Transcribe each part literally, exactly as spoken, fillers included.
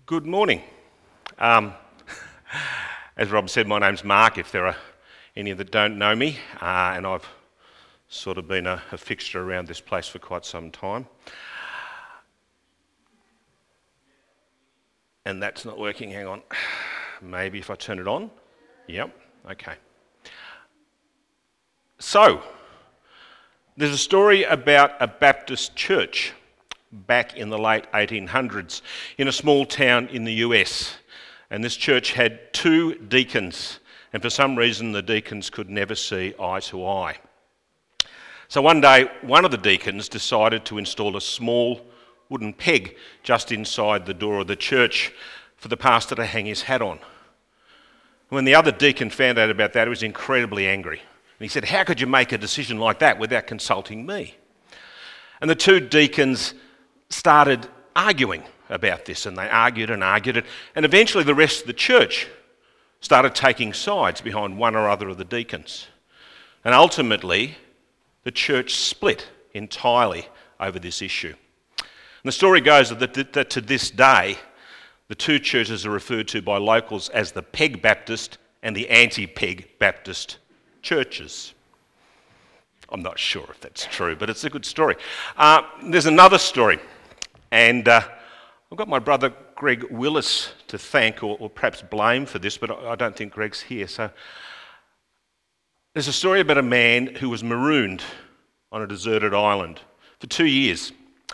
Good morning. Um, as Rob said, my name's Mark, if there are any that don't know me, uh, and I've sort of been a, a fixture around this place for quite some time. And that's not working, hang on. Maybe if I turn it on. Yep, okay. So, there's a story about a Baptist church back in the late eighteen hundreds in a small town in the U S. And this church had two deacons, and for some reason the deacons could never see eye to eye. So one day, one of the deacons decided to install a small wooden peg just inside the door of the church for the pastor to hang his hat on. When the other deacon found out about that, he was incredibly angry. And he said, "How could you make a decision like that without consulting me?" And the two deacons started arguing about this, and they argued and argued it, and eventually the rest of the church started taking sides behind one or other of the deacons. And ultimately, the church split entirely over this issue. And the story goes that, that to this day, the two churches are referred to by locals as the Peg Baptist and the Anti-Peg Baptist churches. I'm not sure if that's true, but it's a good story. Uh, there's another story, and uh, I've got my brother Greg Willis to thank, or, or perhaps blame for this, but I, I don't think Greg's here. So there's a story about a man who was marooned on a deserted island for two years.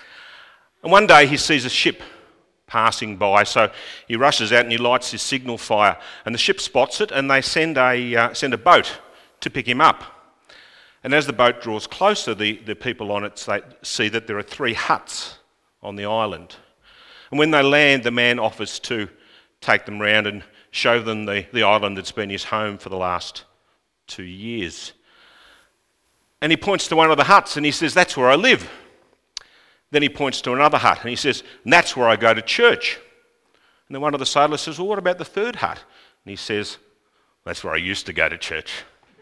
And one day he sees a ship passing by, so he rushes out and he lights his signal fire, and the ship spots it, and they send a uh, send a boat to pick him up. And as the boat draws closer, the, the people on it they see that there are three huts on the island. And when they land, the man offers to take them round and show them the, the island that's been his home for the last two years. And he points to one of the huts and he says, "That's where I live." Then he points to another hut and he says, "And that's where I go to church." And then one of the sailors says, "Well, what about the third hut?" And he says, "That's where I used to go to church."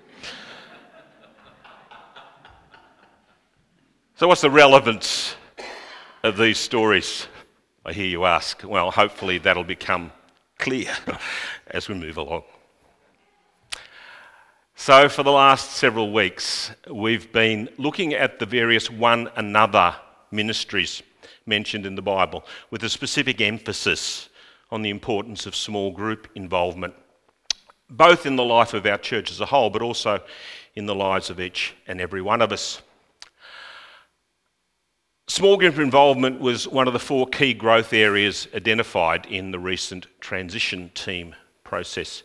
So what's the relevance of these stories, I hear you ask? Well, hopefully that'll become clear as we move along. So for the last several weeks, we've been looking at the various one another ministries mentioned in the Bible, with a specific emphasis on the importance of small group involvement, both in the life of our church as a whole, but also in the lives of each and every one of us. Small group involvement was one of the four key growth areas identified in the recent transition team process.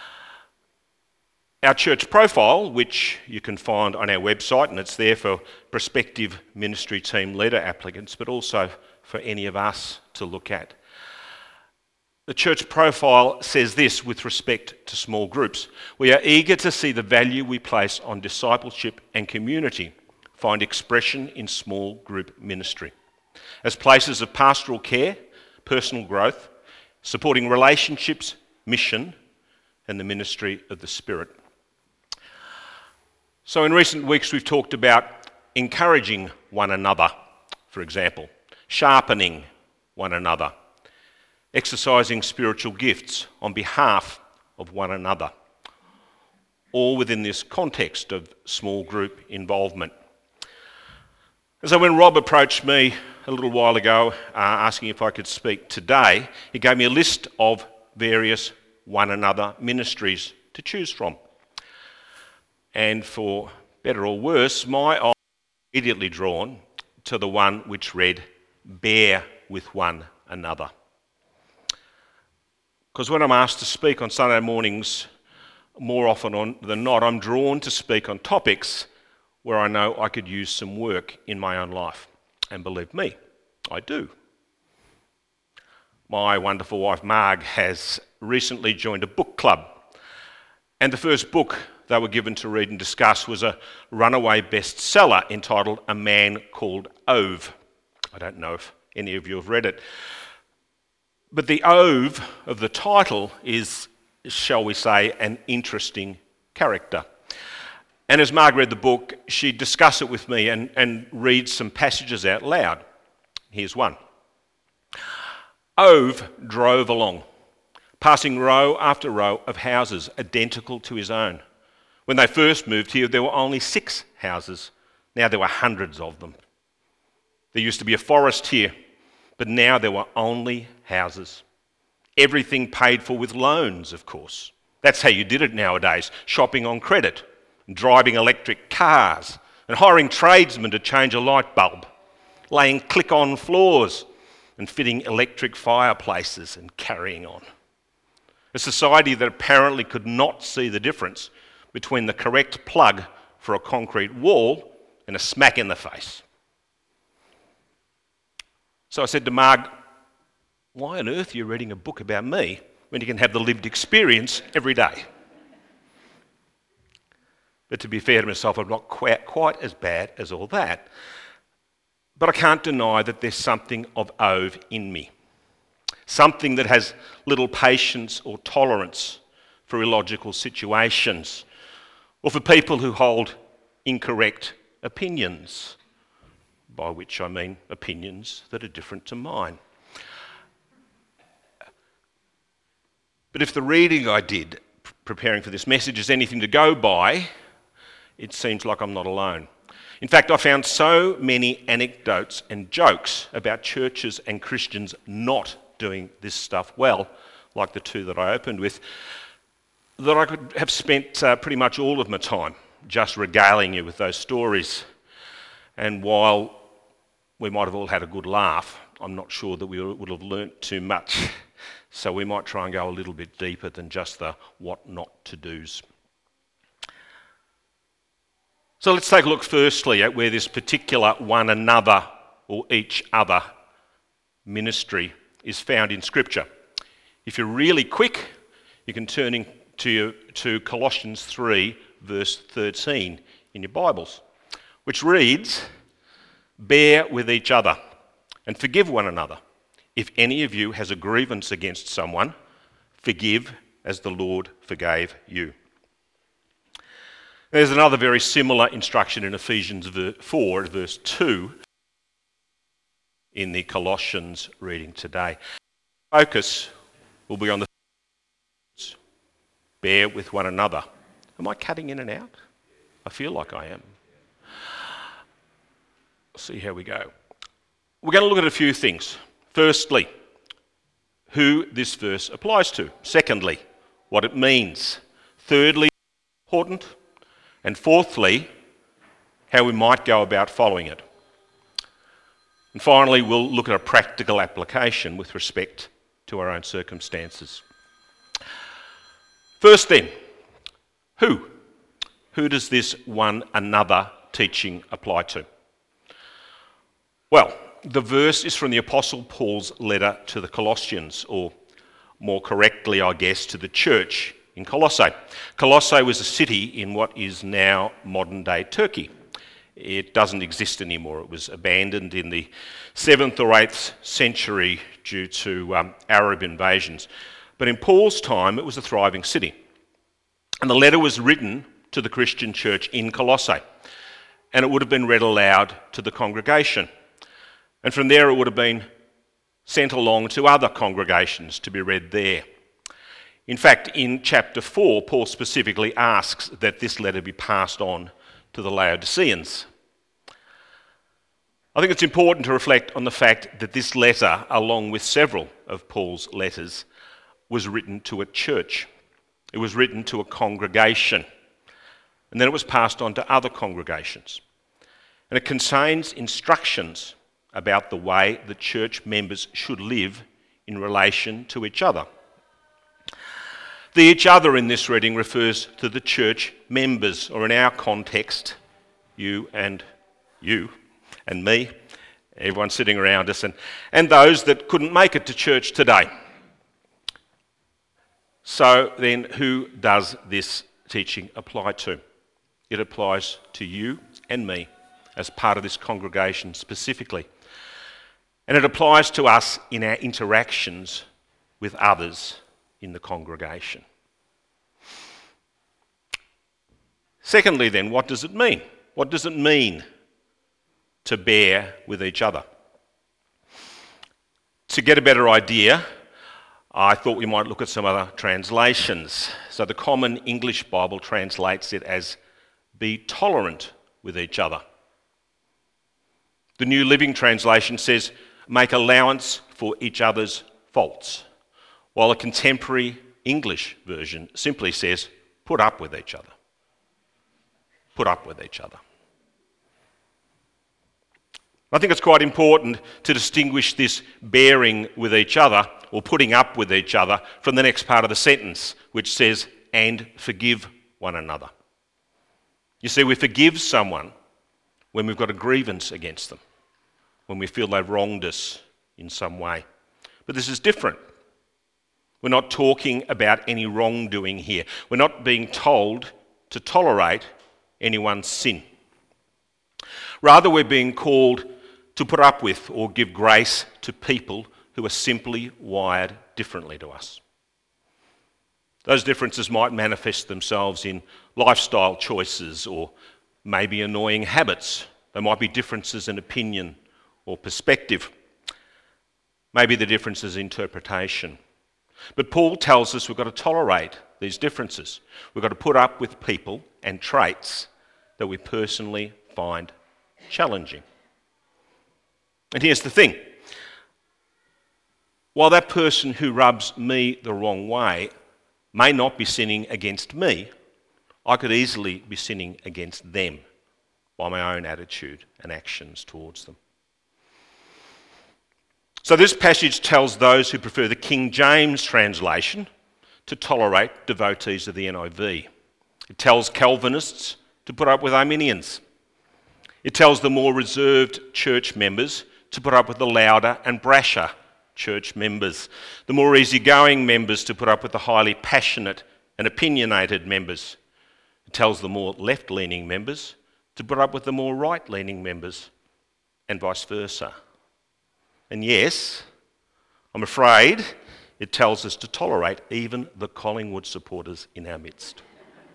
Our church profile, which you can find on our website, and it's there for prospective ministry team leader applicants, but also for any of us to look at. The church profile says this with respect to small groups: "We are eager to see the value we place on discipleship and community find expression in small group ministry as places of pastoral care, personal growth, supporting relationships, mission, and the ministry of the Spirit." So in recent weeks we've talked about encouraging one another, for example, sharpening one another, exercising spiritual gifts on behalf of one another, all within this context of small group involvement. And so when Rob approached me a little while ago uh, asking if I could speak today, he gave me a list of various one another ministries to choose from. And for better or worse, my eye was immediately drawn to the one which read, "Bear with one another." Because when I'm asked to speak on Sunday mornings, more often on, than not, I'm drawn to speak on topics where I know I could use some work in my own life. And believe me, I do. My wonderful wife Marg has recently joined a book club, and the first book they were given to read and discuss was a runaway bestseller entitled A Man Called Ove. I don't know if any of you have read it, but the Ove of the title is, shall we say, an interesting character. And as Marg read the book, she'd discuss it with me and, and read some passages out loud. Here's one. Ove drove along, passing row after row of houses identical to his own. When they first moved here, there were only six houses. Now there were hundreds of them. There used to be a forest here, but now there were only houses. Everything paid for with loans, of course. That's how you did it nowadays, shopping on credit, and driving electric cars, and hiring tradesmen to change a light bulb, laying click-on floors, and fitting electric fireplaces and carrying on. A society that apparently could not see the difference between the correct plug for a concrete wall and a smack in the face. So I said to Marg, why on earth are you reading a book about me when you can have the lived experience every day? But to be fair to myself, I'm not quite, quite as bad as all that. But I can't deny that there's something of Ove in me. Something that has little patience or tolerance for illogical situations, or for people who hold incorrect opinions, by which I mean opinions that are different to mine. But if the reading I did preparing for this message is anything to go by, it seems like I'm not alone. In fact, I found so many anecdotes and jokes about churches and Christians not doing this stuff well, like the two that I opened with, that I could have spent uh, pretty much all of my time just regaling you with those stories. And while we might have all had a good laugh, I'm not sure that we would have learnt too much. So we might try and go a little bit deeper than just the what not to do's. So let's take a look firstly at where this particular one another or each other ministry is found in Scripture. If you're really quick, you can turn in to, your, to Colossians three, verse thirteen in your Bibles, which reads, "Bear with each other and forgive one another. If any of you has a grievance against someone, forgive as the Lord forgave you." There's another very similar instruction in Ephesians four, verse two, in the Colossians reading today. Focus will be on the bear with one another. Am I cutting in and out? I feel like I am. Let's see how we go. We're going to look at a few things. Firstly, who this verse applies to. Secondly, what it means. Thirdly, important. And fourthly, how we might go about following it. And finally, we'll look at a practical application with respect to our own circumstances. First then, who? Who does this one another teaching apply to? Well, the verse is from the Apostle Paul's letter to the Colossians, or more correctly, I guess, to the church in Colossae. Colossae was a city in what is now modern-day Turkey. It doesn't exist anymore. It was abandoned in the seventh or eighth century due to um, Arab invasions. But in Paul's time, it was a thriving city. And the letter was written to the Christian church in Colossae. And it would have been read aloud to the congregation. And from there, it would have been sent along to other congregations to be read there. In fact, in chapter four, Paul specifically asks that this letter be passed on to the Laodiceans. I think it's important to reflect on the fact that this letter, along with several of Paul's letters, was written to a church. It was written to a congregation. And then it was passed on to other congregations. And it contains instructions about the way the church members should live in relation to each other. The each other in this reading refers to the church members, or in our context, you and you and me, everyone sitting around us, and, and those that couldn't make it to church today. So then, who does this teaching apply to? It applies to you and me as part of this congregation specifically. And it applies to us in our interactions with others in the congregation. Secondly then, what does it mean? What does it mean to bear with each other? To get a better idea, I thought we might look at some other translations. So the Common English Bible translates it as be tolerant with each other. The New Living Translation says make allowance for each other's faults, while a contemporary English version simply says put up with each other. Put up with each other. I think it's quite important to distinguish this bearing with each other or putting up with each other from the next part of the sentence, which says, and forgive one another. You see, we forgive someone when we've got a grievance against them, when we feel they've wronged us in some way. But this is different. We're not talking about any wrongdoing here. We're not being told to tolerate anyone's sin. Rather, we're being called to put up with or give grace to people who are simply wired differently to us. Those differences might manifest themselves in lifestyle choices or maybe annoying habits. They might be differences in opinion or perspective. Maybe the difference is interpretation. But Paul tells us we've got to tolerate these differences. We've got to put up with people and traits that we personally find challenging. And here's the thing. While that person who rubs me the wrong way may not be sinning against me, I could easily be sinning against them by my own attitude and actions towards them. So this passage tells those who prefer the King James translation to tolerate devotees of the N I V. It tells Calvinists to put up with Arminians. It tells the more reserved church members to put up with the louder and brasher church members, the more easygoing members to put up with the highly passionate and opinionated members. It tells the more left-leaning members to put up with the more right-leaning members, and vice versa. And yes, I'm afraid it tells us to tolerate even the Collingwood supporters in our midst.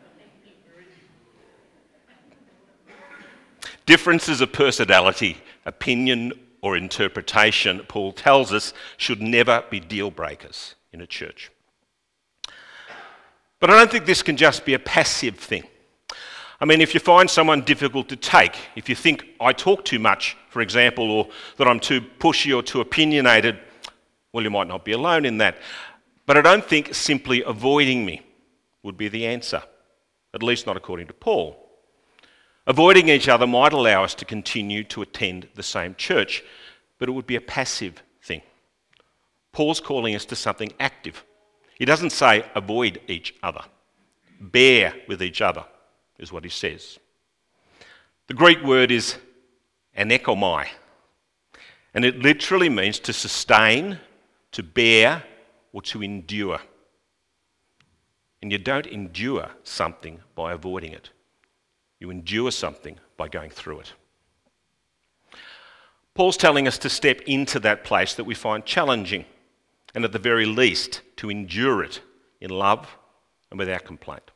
Differences of personality, opinion, or interpretation, Paul tells us, should never be deal breakers in a church. But I don't think this can just be a passive thing. I mean, if you find someone difficult to take, if you think I talk too much, for example, or that I'm too pushy or too opinionated, well, you might not be alone in that. But I don't think simply avoiding me would be the answer, at least not according to Paul. Avoiding each other might allow us to continue to attend the same church, but it would be a passive thing. Paul's calling us to something active. He doesn't say avoid each other. Bear with each other is what he says. The Greek word is anekomai, and it literally means to sustain, to bear, or to endure. And you don't endure something by avoiding it. You endure something by going through it. Paul's telling us to step into that place that we find challenging, and at the very least, to endure it in love and without complaint.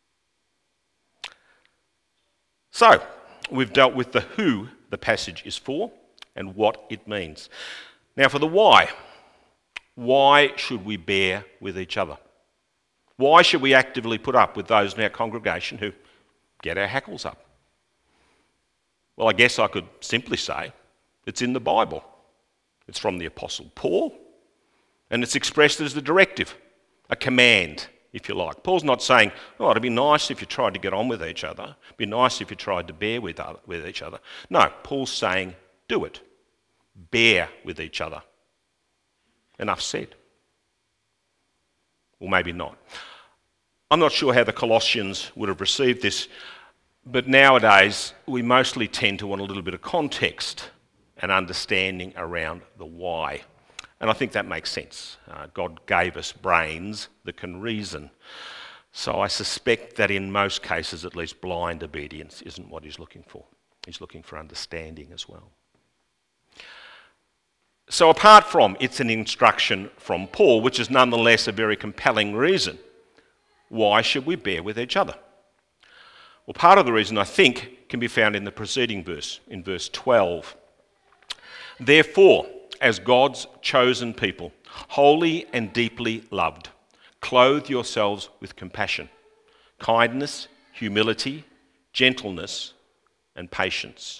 So, we've dealt with the who the passage is for and what it means. Now for the why. Why should we bear with each other? Why should we actively put up with those in our congregation who get our hackles up? Well, I guess I could simply say it's in the Bible. It's from the Apostle Paul, and it's expressed as a directive, a command, if you like. Paul's not saying, oh, it'd be nice if you tried to get on with each other. It'd be nice if you tried to bear with, other, with each other. No, Paul's saying, do it. Bear with each other. Enough said. Or maybe not. I'm not sure how the Colossians would have received this, but nowadays we mostly tend to want a little bit of context and understanding around the why. And I think that makes sense. Uh, God gave us brains that can reason. So I suspect that in most cases, at least, blind obedience isn't what he's looking for. He's looking for understanding as well. So apart from it's an instruction from Paul, which is nonetheless a very compelling reason, why should we bear with each other? Well, part of the reason, I think, can be found in the preceding verse, in verse twelve. Therefore, as God's chosen people, holy and deeply loved, clothe yourselves with compassion, kindness, humility, gentleness, and patience.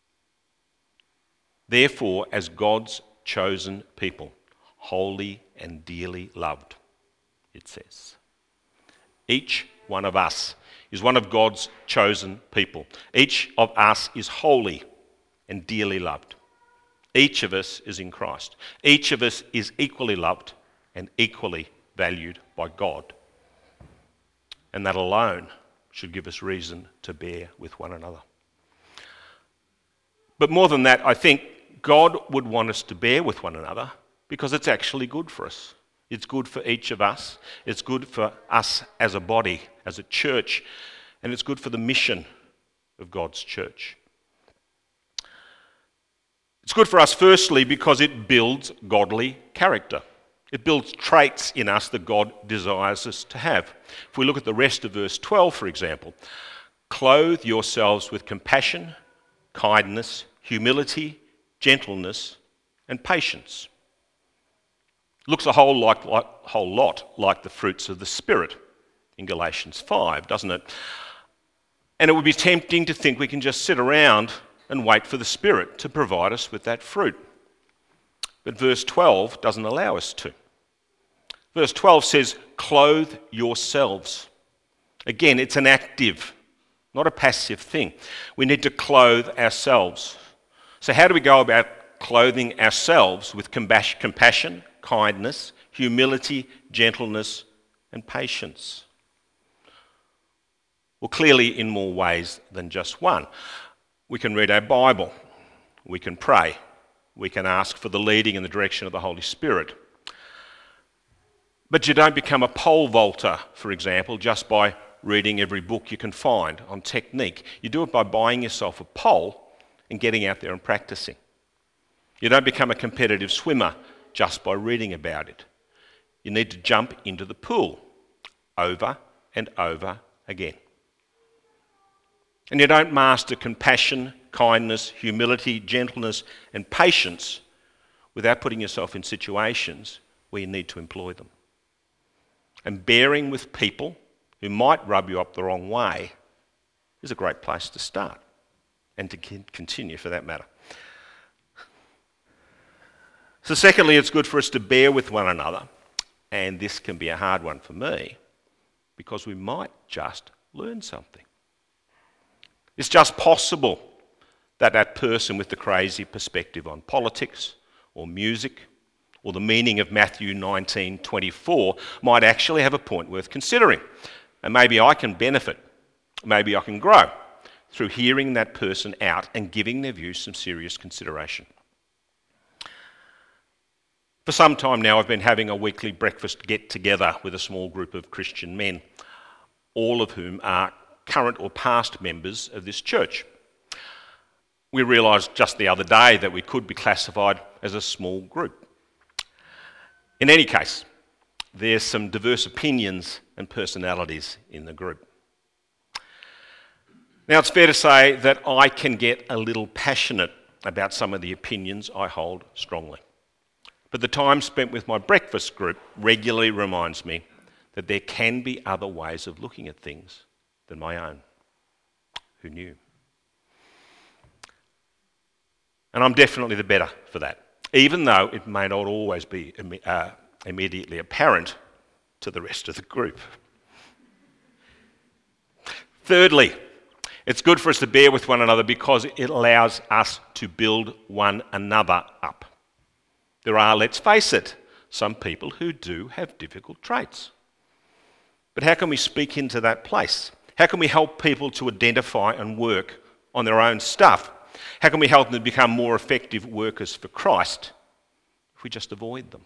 Therefore, as God's chosen people, holy and dearly loved, it says. Each one of us is one of God's chosen people. Each of us is holy and dearly loved. Each of us is in Christ. Each of us is equally loved and equally valued by God. And that alone should give us reason to bear with one another. But more than that, I think God would want us to bear with one another because it's actually good for us. It's good for each of us. It's good for us as a body, as a church, and it's good for the mission of God's church. It's good for us, firstly, because it builds godly character. It builds traits in us that God desires us to have. If we look at the rest of verse twelve, for example, clothe yourselves with compassion, kindness, humility, gentleness, and patience. Looks a whole, like, like, whole lot like the fruits of the Spirit in Galatians five, doesn't it? And it would be tempting to think we can just sit around and wait for the Spirit to provide us with that fruit. But verse twelve doesn't allow us to. Verse twelve says, clothe yourselves. Again, it's an active, not a passive thing. We need to clothe ourselves. So how do we go about clothing ourselves with compassion, kindness, humility, gentleness, and patience? Well, clearly in more ways than just one. We can read our Bible. We can pray. We can ask for the leading and the direction of the Holy Spirit. But you don't become a pole vaulter, for example, just by reading every book you can find on technique. You do it by buying yourself a pole and getting out there and practicing. You don't become a competitive swimmer just by reading about it. You need to jump into the pool over and over again. And you don't master compassion, kindness, humility, gentleness, and patience without putting yourself in situations where you need to employ them. And bearing with people who might rub you up the wrong way is a great place to start and to continue for that matter. So secondly, it's good for us to bear with one another, and this can be a hard one for me because we might just learn something. It's just possible that that person with the crazy perspective on politics or music or the meaning of Matthew nineteen twenty-four might actually have a point worth considering. And maybe I can benefit, maybe I can grow through hearing that person out and giving their views some serious consideration. For some time now, I've been having a weekly breakfast get-together with a small group of Christian men, all of whom are current or past members of this church. We realised just the other day that we could be classified as a small group. In any case, there's some diverse opinions and personalities in the group. Now, it's fair to say that I can get a little passionate about some of the opinions I hold strongly. But the time spent with my breakfast group regularly reminds me that there can be other ways of looking at things than my own. Who knew? And I'm definitely the better for that, even though it may not always be uh, immediately apparent to the rest of the group. Thirdly, it's good for us to bear with one another because it allows us to build one another up. There are, let's face it, some people who do have difficult traits. But how can we speak into that place? How can we help people to identify and work on their own stuff? How can we help them to become more effective workers for Christ if we just avoid them?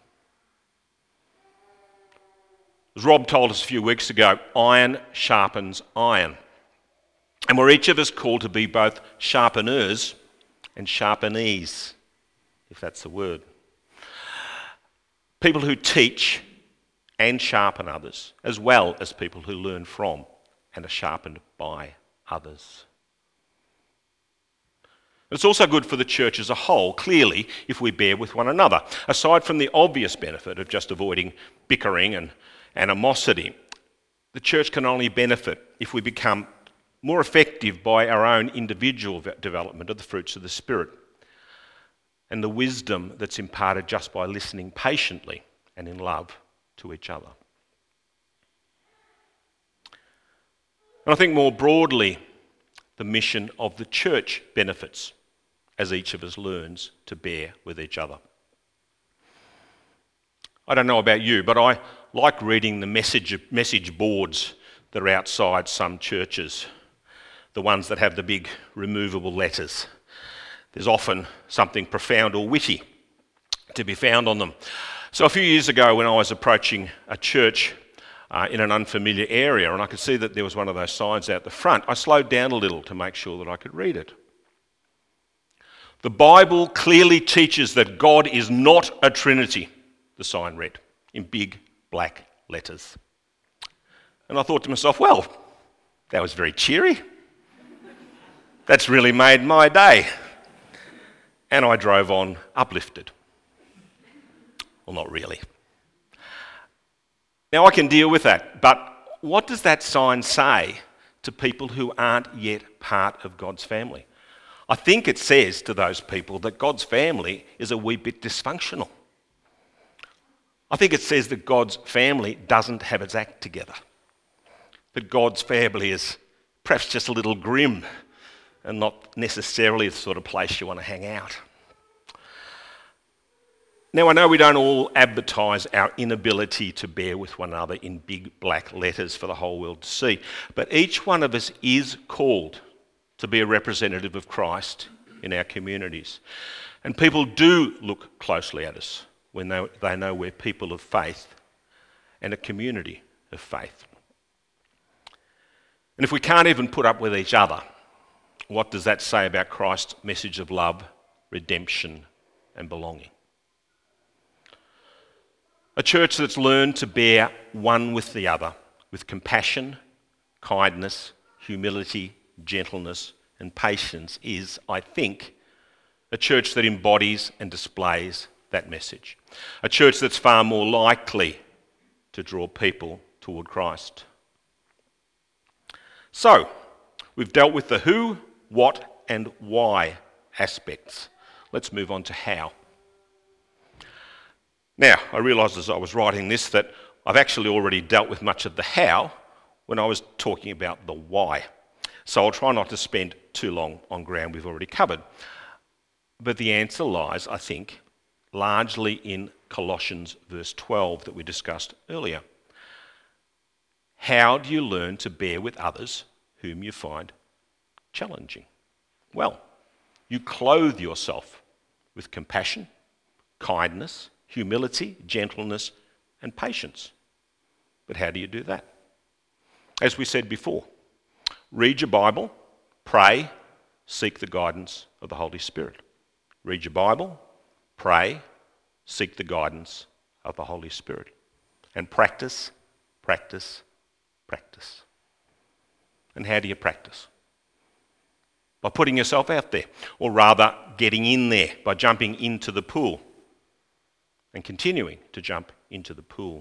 As Rob told us a few weeks ago, iron sharpens iron. And we're each of us called to be both sharpeners and sharpenees, if that's the word. People who teach and sharpen others, as well as people who learn from and are sharpened by others. It's also good for the church as a whole, clearly, if we bear with one another. Aside from the obvious benefit of just avoiding bickering and animosity, the church can only benefit if we become more effective by our own individual development of the fruits of the Spirit and the wisdom that's imparted just by listening patiently and in love to each other. And I think more broadly, the mission of the church benefits as each of us learns to bear with each other. I don't know about you, but I like reading the message, message boards that are outside some churches, the ones that have the big removable letters. There's often something profound or witty to be found on them. So a few years ago when I was approaching a church uh, in an unfamiliar area and I could see that there was one of those signs out the front, I slowed down a little to make sure that I could read it. The Bible clearly teaches that God is not a Trinity, the sign read, in big black letters. And I thought to myself, well, that was very cheery. That's really made my day. And I drove on uplifted. Well, not really. Now I can deal with that, but what does that sign say to people who aren't yet part of God's family? I think it says to those people that God's family is a wee bit dysfunctional. I think it says that God's family doesn't have its act together. That God's family is perhaps just a little grim and not necessarily the sort of place you want to hang out. Now I know we don't all advertise our inability to bear with one another in big black letters for the whole world to see, but each one of us is called to be a representative of Christ in our communities. And people do look closely at us when they, they know we're people of faith and a community of faith. And if we can't even put up with each other, what does that say about Christ's message of love, redemption, and belonging? A church that's learned to bear one with the other, with compassion, kindness, humility, gentleness, and patience is, I think, a church that embodies and displays that message. A church that's far more likely to draw people toward Christ. So, we've dealt with the who, what, and why aspects. Let's move on to how. Now, I realised as I was writing this that I've actually already dealt with much of the how when I was talking about the why. So I'll try not to spend too long on ground we've already covered. But the answer lies, I think, largely in Colossians verse twelve that we discussed earlier. How do you learn to bear with others whom you find challenging? Well, you clothe yourself with compassion, kindness, humility, gentleness, and patience. But how do you do that? As we said before, read your Bible, pray, seek the guidance of the Holy Spirit. Read your Bible, pray, seek the guidance of the Holy Spirit. And practice, practice, practice. And how do you practice? By putting yourself out there, or rather getting in there, by jumping into the pool and continuing to jump into the pool.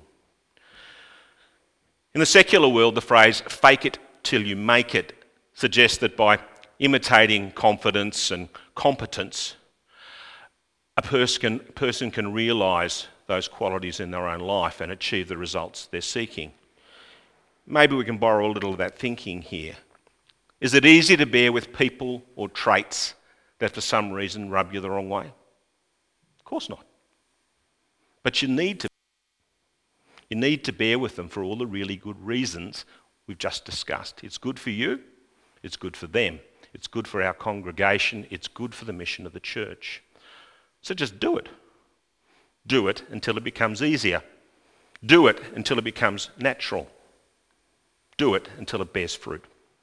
In the secular world, the phrase fake it till you make it suggests that by imitating confidence and competence, a person can, person can realise those qualities in their own life and achieve the results they're seeking. Maybe we can borrow a little of that thinking here. Is it easy to bear with people or traits that for some reason rub you the wrong way? Of course not. But you need to. You need to bear with them for all the really good reasons we've just discussed. It's good for you, it's good for them, it's good for our congregation, it's good for the mission of the church. So just do it. Do it until it becomes easier. Do it until it becomes natural. Do it until it bears fruit.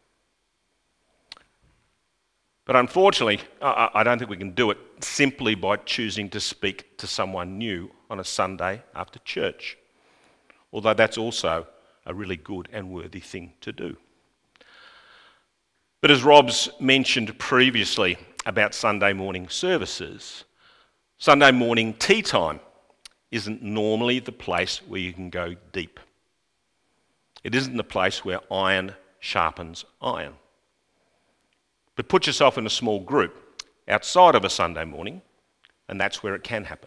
But unfortunately, I don't think we can do it simply by choosing to speak to someone new on a Sunday after church, although that's also a really good and worthy thing to do. But as Rob's mentioned previously, about Sunday morning services, Sunday morning tea time isn't normally the place where you can go deep. It isn't the place where iron sharpens iron. But put yourself in a small group outside of a Sunday morning, and that's where it can happen.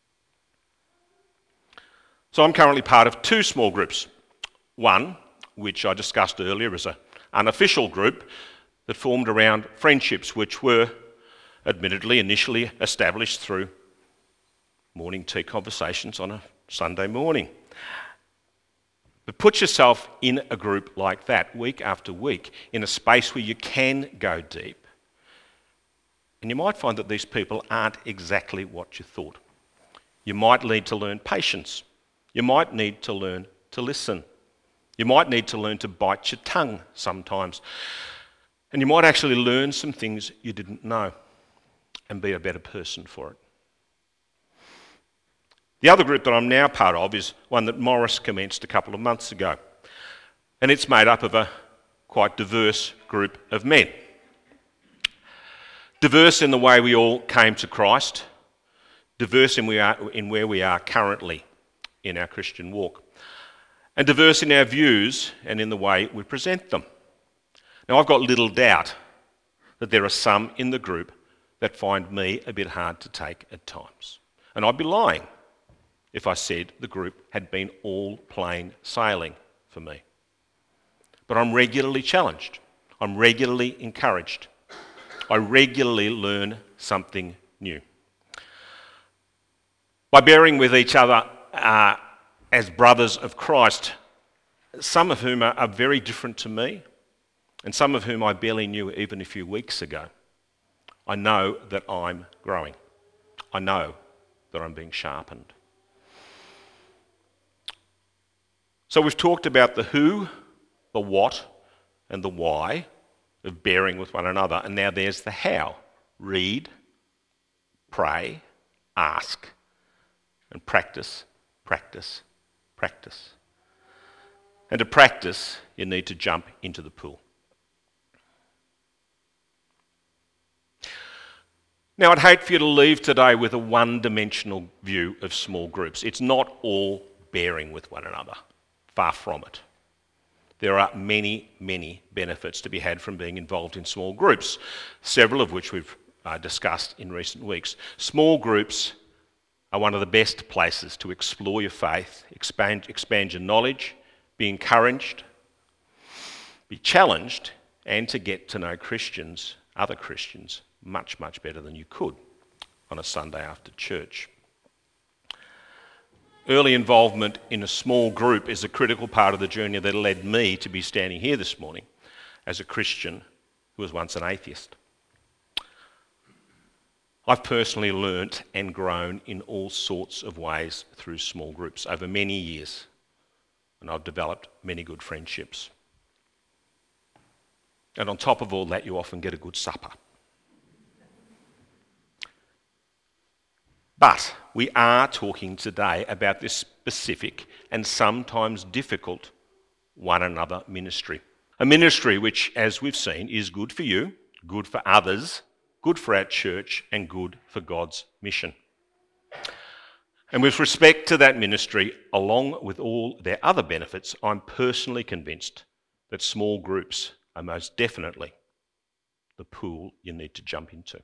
So I'm currently part of two small groups. One, which I discussed earlier, is an unofficial group that formed around friendships which were admittedly initially established through morning tea conversations on a Sunday morning. But put yourself in a group like that week after week, in a space where you can go deep. And you might find that these people aren't exactly what you thought. You might need to learn patience. You might need to learn to listen. You might need to learn to bite your tongue sometimes. And you might actually learn some things you didn't know and be a better person for it. The other group that I'm now part of is one that Morris commenced a couple of months ago. And it's made up of a quite diverse group of men. Diverse in the way we all came to Christ. Diverse in, we are, in where we are currently in our Christian walk. And diverse in our views and in the way we present them. Now, I've got little doubt that there are some in the group that find me a bit hard to take at times. And I'd be lying if I said the group had been all plain sailing for me. But I'm regularly challenged. I'm regularly encouraged. I regularly learn something new. By bearing with each other uh, as brothers of Christ, some of whom are, are very different to me, and some of whom I barely knew even a few weeks ago, I know that I'm growing. I know that I'm being sharpened. So we've talked about the who, the what, and the why of bearing with one another, and now there's the how. Read, pray, ask, and practice, practice, practice. And to practice, you need to jump into the pool. Now, I'd hate for you to leave today with a one-dimensional view of small groups. It's not all bearing with one another. Far from it. There are many, many benefits to be had from being involved in small groups, several of which we've uh, discussed in recent weeks. Small groups are one of the best places to explore your faith, expand, expand your knowledge, be encouraged, be challenged, and to get to know Christians, other Christians, much, much better than you could on a Sunday after church. Early involvement in a small group is a critical part of the journey that led me to be standing here this morning as a Christian who was once an atheist. I've personally learnt and grown in all sorts of ways through small groups over many years, and I've developed many good friendships. And on top of all that, you often get a good supper. But we are talking today about this specific and sometimes difficult one another ministry. A ministry which, as we've seen, is good for you, good for others, good for our church, and good for God's mission. And with respect to that ministry, along with all their other benefits, I'm personally convinced that small groups are most definitely the pool you need to jump into.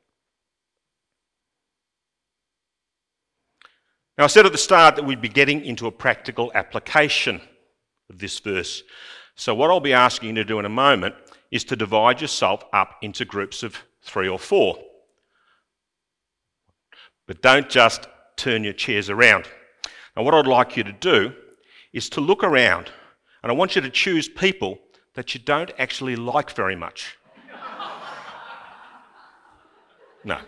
Now, I said at the start that we'd be getting into a practical application of this verse. So what I'll be asking you to do in a moment is to divide yourself up into groups of three or four. But don't just turn your chairs around. Now, what I'd like you to do is to look around, and I want you to choose people that you don't actually like very much. No.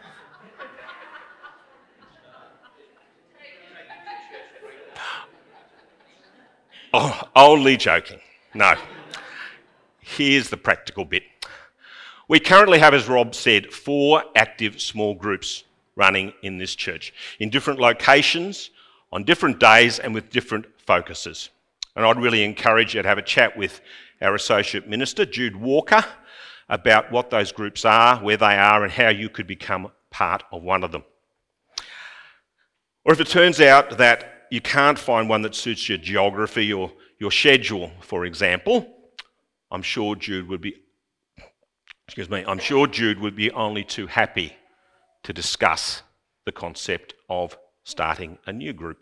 Oh, only joking. No. Here's the practical bit. We currently have, as Rob said, four active small groups running in this church, in different locations, on different days, and with different focuses. And I'd really encourage you to have a chat with our Associate Minister, Jude Walker, about what those groups are, where they are, and how you could become part of one of them. Or if it turns out that you can't find one that suits your geography or your schedule, for example, I'm sure Jude would be, excuse me, I'm sure Jude would be only too happy to discuss the concept of starting a new group.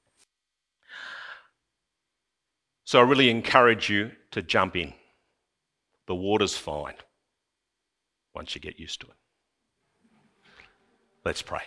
So I really encourage you to jump in. The water's fine once you get used to it. Let's pray.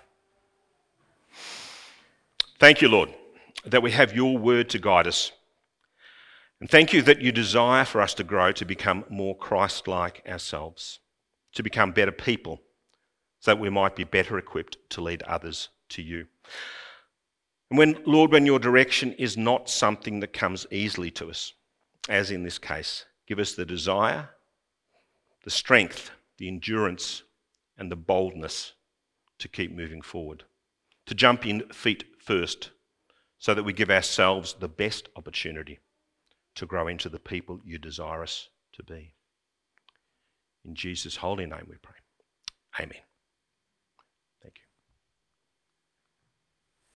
Thank you, Lord, that we have your word to guide us. And thank you that you desire for us to grow to become more Christ-like ourselves, to become better people, so that we might be better equipped to lead others to you. And when, Lord, when your direction is not something that comes easily to us, as in this case, give us the desire, the strength, the endurance, and the boldness to keep moving forward, to jump in feet first, so that we give ourselves the best opportunity to grow into the people you desire us to be. In Jesus' holy name we pray. Amen.